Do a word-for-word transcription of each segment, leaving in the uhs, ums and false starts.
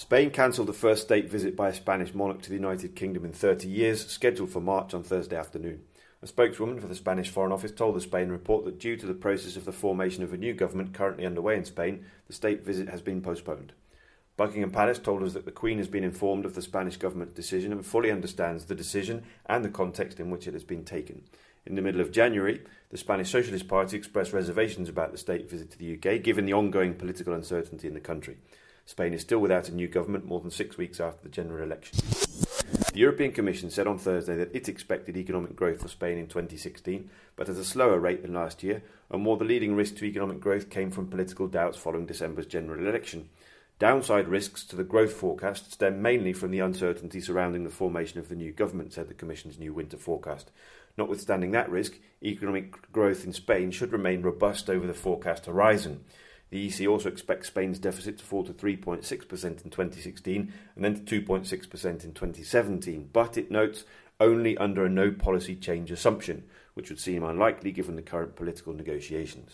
Spain cancelled the first state visit by a Spanish monarch to the United Kingdom in thirty years, scheduled for March on Thursday afternoon. A spokeswoman for the Spanish Foreign Office told the Spain report that due to the process of the formation of a new government currently underway in Spain, the state visit has been postponed. Buckingham Palace told us that the Queen has been informed of the Spanish government's decision and fully understands the decision and the context in which it has been taken. In the middle of January, the Spanish Socialist Party expressed reservations about the state visit to the U K, given the ongoing political uncertainty in the country. Spain is still without a new government more than six weeks after the general election. The European Commission said on Thursday that it expected economic growth for Spain in twenty sixteen, but at a slower rate than last year, and more the leading risk to economic growth came from political doubts following December's general election. Downside risks to the growth forecast stem mainly from the uncertainty surrounding the formation of the new government, said the Commission's new winter forecast. Notwithstanding that risk, economic growth in Spain should remain robust over the forecast horizon. The E C also expects Spain's deficit to fall to three point six percent in twenty sixteen and then to two point six percent in twenty seventeen, but it notes only under a no policy change assumption, which would seem unlikely given the current political negotiations.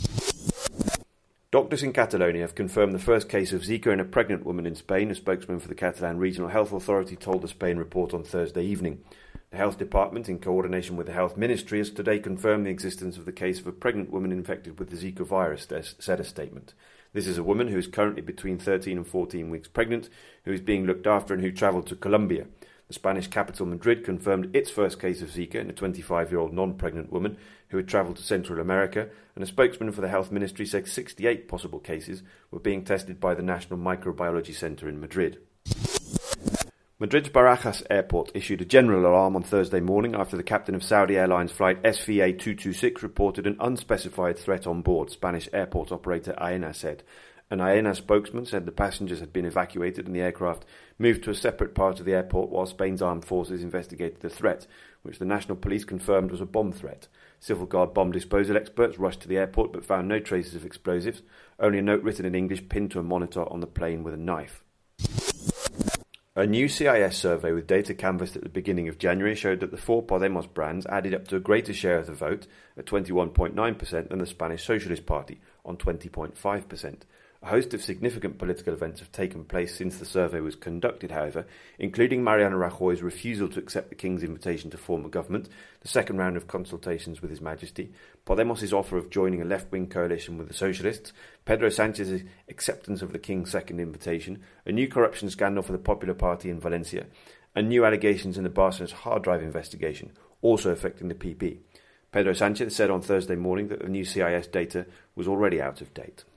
Doctors in Catalonia have confirmed the first case of Zika in a pregnant woman in Spain, a spokesman for the Catalan Regional Health Authority told the Spain report on Thursday evening. The Health Department, in coordination with the Health Ministry, has today confirmed the existence of the case of a pregnant woman infected with the Zika virus, said a statement. This is a woman who is currently between thirteen and fourteen weeks pregnant, who is being looked after and who travelled to Colombia. The Spanish capital, Madrid, confirmed its first case of Zika in a twenty-five-year-old non-pregnant woman who had travelled to Central America, and a spokesman for the Health Ministry said sixty-eight possible cases were being tested by the National Microbiology Centre in Madrid. Madrid's Barajas airport issued a general alarm on Thursday morning after the captain of Saudi Airlines flight S V A two twenty-six reported an unspecified threat on board, Spanish airport operator Aena said. An Aena spokesman said the passengers had been evacuated and the aircraft moved to a separate part of the airport while Spain's armed forces investigated the threat, which the national police confirmed was a bomb threat. Civil Guard bomb disposal experts rushed to the airport but found no traces of explosives, only a note written in English pinned to a monitor on the plane with a knife. A new C I S survey with data canvassed at the beginning of January showed that the four Podemos brands added up to a greater share of the vote, at twenty-one point nine percent, than the Spanish Socialist Party, on twenty point five percent. A host of significant political events have taken place since the survey was conducted, however, including Mariano Rajoy's refusal to accept the King's invitation to form a government, the second round of consultations with His Majesty, Podemos' offer of joining a left-wing coalition with the Socialists, Pedro Sanchez's acceptance of the King's second invitation, a new corruption scandal for the Popular Party in Valencia, and new allegations in the Barcelona's hard drive investigation, also affecting the P P. Pedro Sanchez said on Thursday morning that the new C I S data was already out of date.